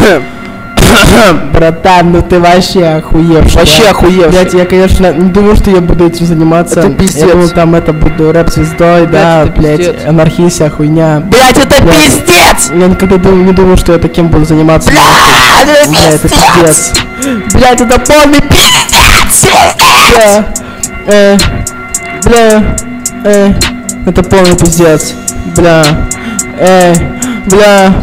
Братан, ну ты вообще охуевший. Вообще охуевший. Блять, я, конечно, не думал, что я буду этим заниматься. Это пиздец. Я думал, там это буду рэп-звездой, да, это блять, пиздец. анархия, хуйня. Блять, это пиздец! Я никогда не думал, что я таким буду заниматься. Бля, это пиздец. Блять, это полный пиздец! Бля, это полный пиздец. Бля, бля,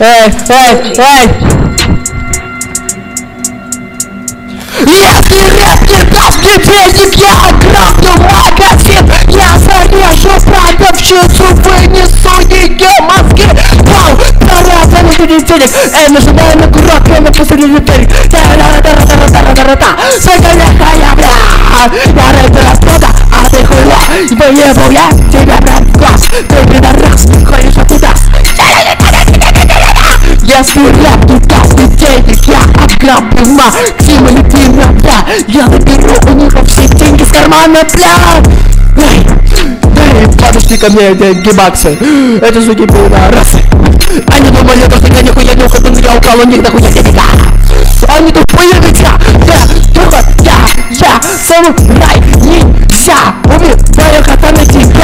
Если рэп не даст мне денег, я ограблю магазин. Я зарежу продавщицу, вынесу ее мозги. Вау, пора заметить денег. Нажимаю на курок, прямо посреди перек. Соколякая, бля. Я рэп расплода, а ты хуйло. Выебал я тебя прям в глаз. Ты пидорас, ходишь оттуда. Если рэп не даст мне денег, я ограблю Максима Литвинова. Я заберу у них все деньги с кармана, бля. Эй, подошли ко мне эти гибаксы. Это суки пидорасы. Они думали, что я нихуя не ухожу, но я украл у них дохуя денега. Они тупые нельзя. Я самурай, нельзя. Убиваю кота на тебя.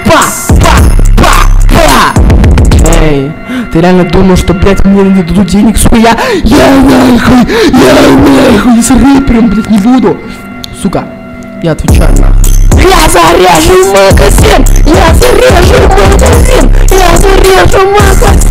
Эй, ты реально думал, что, блядь, мне не дадут денег, сука, я нахуй с рэпером, блядь, не буду. Сука, я отвечаю нахуй. Я зарежу магазин! Я зарежу магазин! Я зарежу магазин!